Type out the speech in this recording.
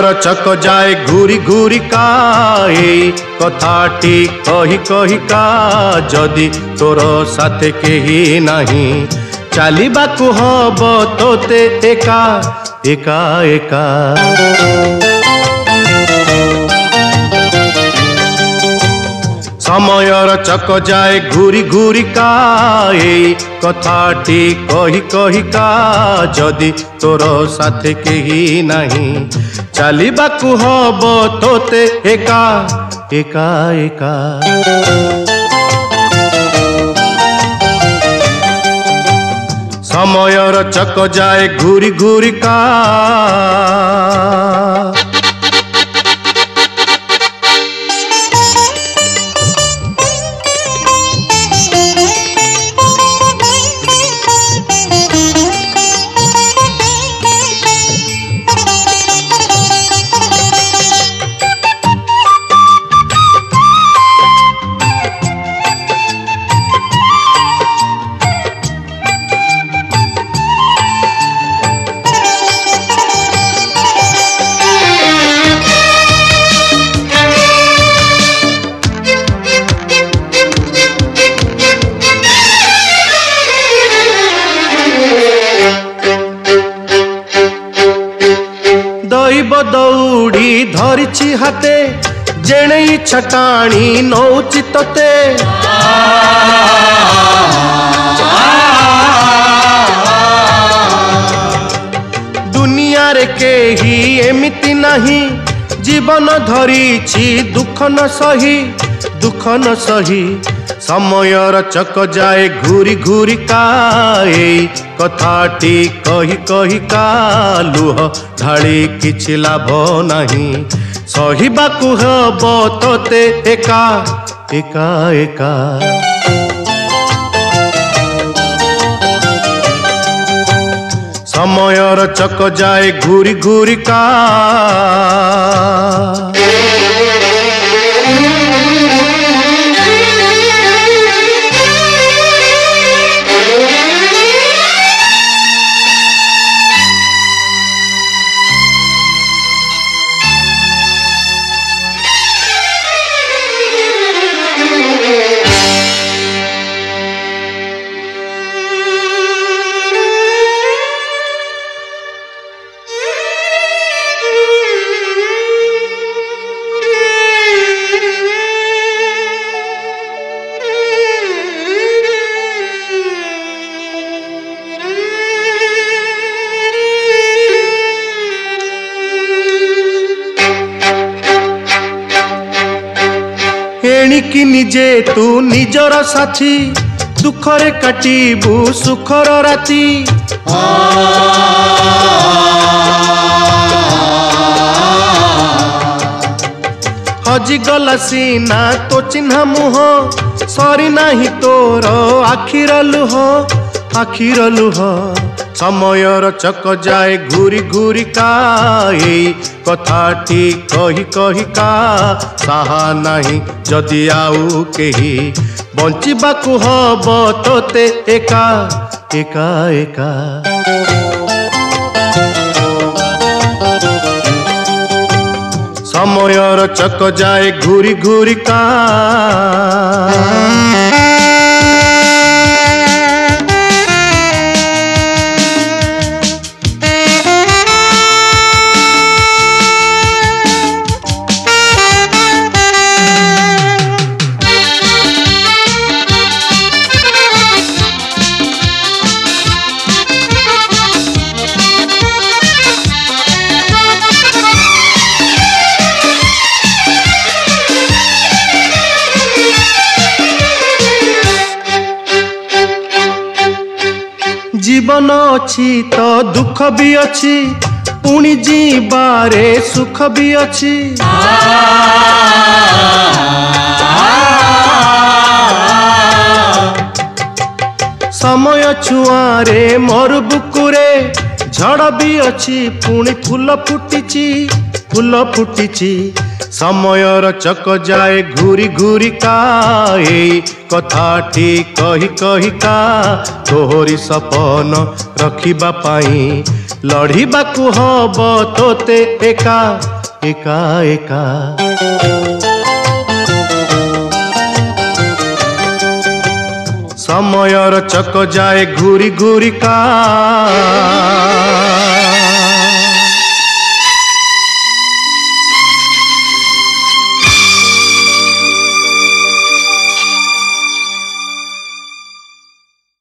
समयर चक जाए घूरी घूरी का कथाटी कही कही का जदि तोर साथे केही नहीं चलिबाकू हब तोते एका एका एका समयर चक जाए घूरी घूरी का कथाटी कही कही का जदि तोर साथे केही नहीं चलिबाकू हब तोते एका एका एका समयर चक जाए घूरी घूरी का दैव दौड़ी धरिछि हाते जेणे छटाणी नौचि तते दुनिया रे केही एमिति नहीं जीवन धरिछि दुख न सही समयर चक जाए घूरी घूरी का कथाटी कही कही का लुह ढाली किछि लाभ नहीं सहिबाकू हब तोते एका एका एका समयर चक जाए घूरी घूरी का एणिकी निजे तू निजर साथी दुखरे काटिबू सुखर राती हजिगला सीना तो चिन्हा मुह सरी नाही तोर आखिर लुह समयर चक जाए घूरी घूरी का कथाटी कही कही का साहा नहीं जदि आउ केही बंचिबाकू हब तोते एका एका एका समयर चक जाए घूरी घूरी का जीवन अच्छी तो दुख भी अच्छी पुणी जीवारे सुख भी अच्छी समय छुआरे मोर बुकुरे झड़ भी अच्छी पुणी फूल फुटिची समयर चक जाए घूरी घूरी का एई कथाटी कही कही का तोहरी सपन रखिबा पाई लढ़िबाकू हब तोते एका एका एका। समयर चक जाए घूरी घूरी का